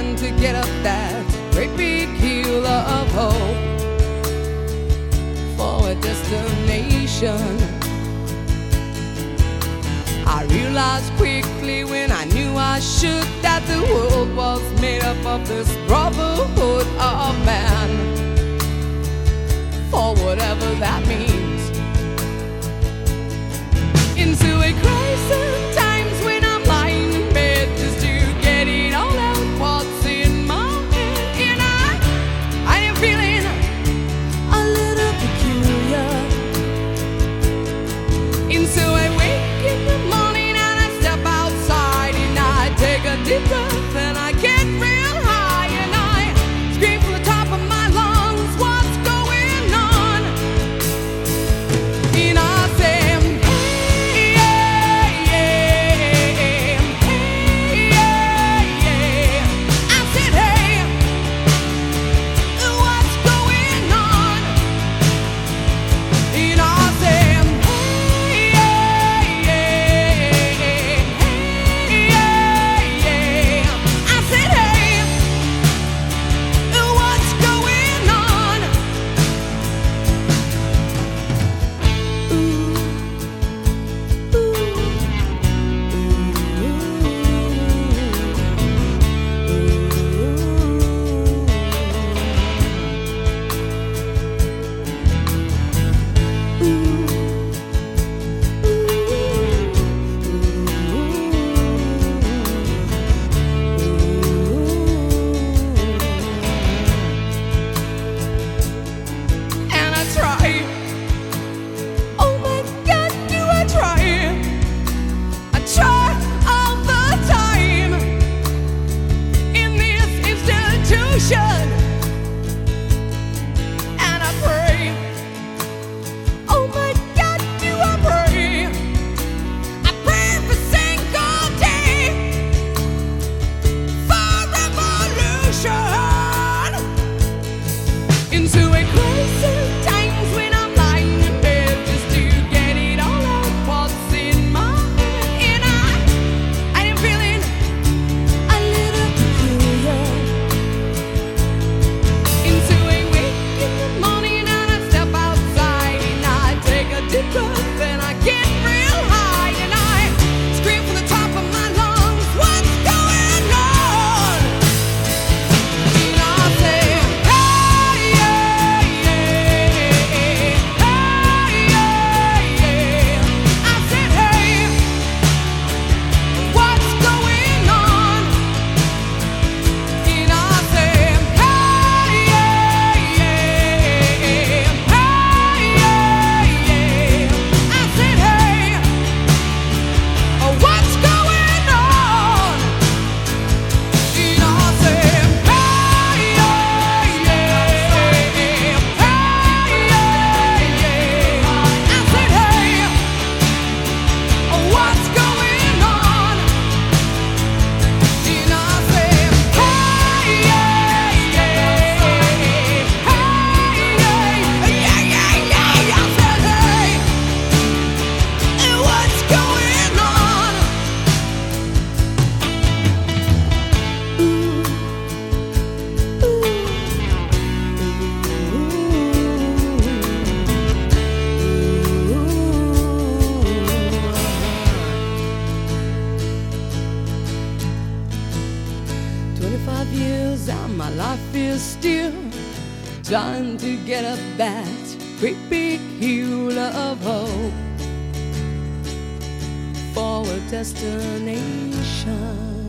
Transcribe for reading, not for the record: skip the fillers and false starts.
trying to get up that great big hill of hope for a destination. I realized quickly when I knew I should that the world was made up of this brotherhood of man, for whatever that means. Into a crisis times when I'm lying in bed just to get it all out what's in my head. And I am feeling a little peculiar. And so I wake in the morning and I step outside and I take a deep breath and I get real high and I scream from the top of my lungs, what's going on? And I say, my life is still trying to get up that great big hill of hope for a destination.